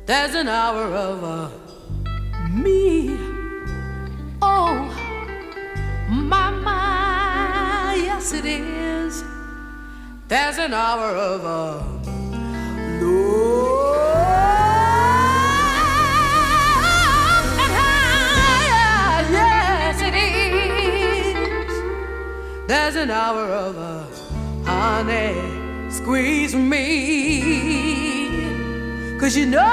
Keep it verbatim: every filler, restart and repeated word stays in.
There's an hour of uh, me. Oh, my, my, yes it is. There's an hour of uh, love. Yes it is. There's an hour of uh, honey, squeeze me. 'Cause you know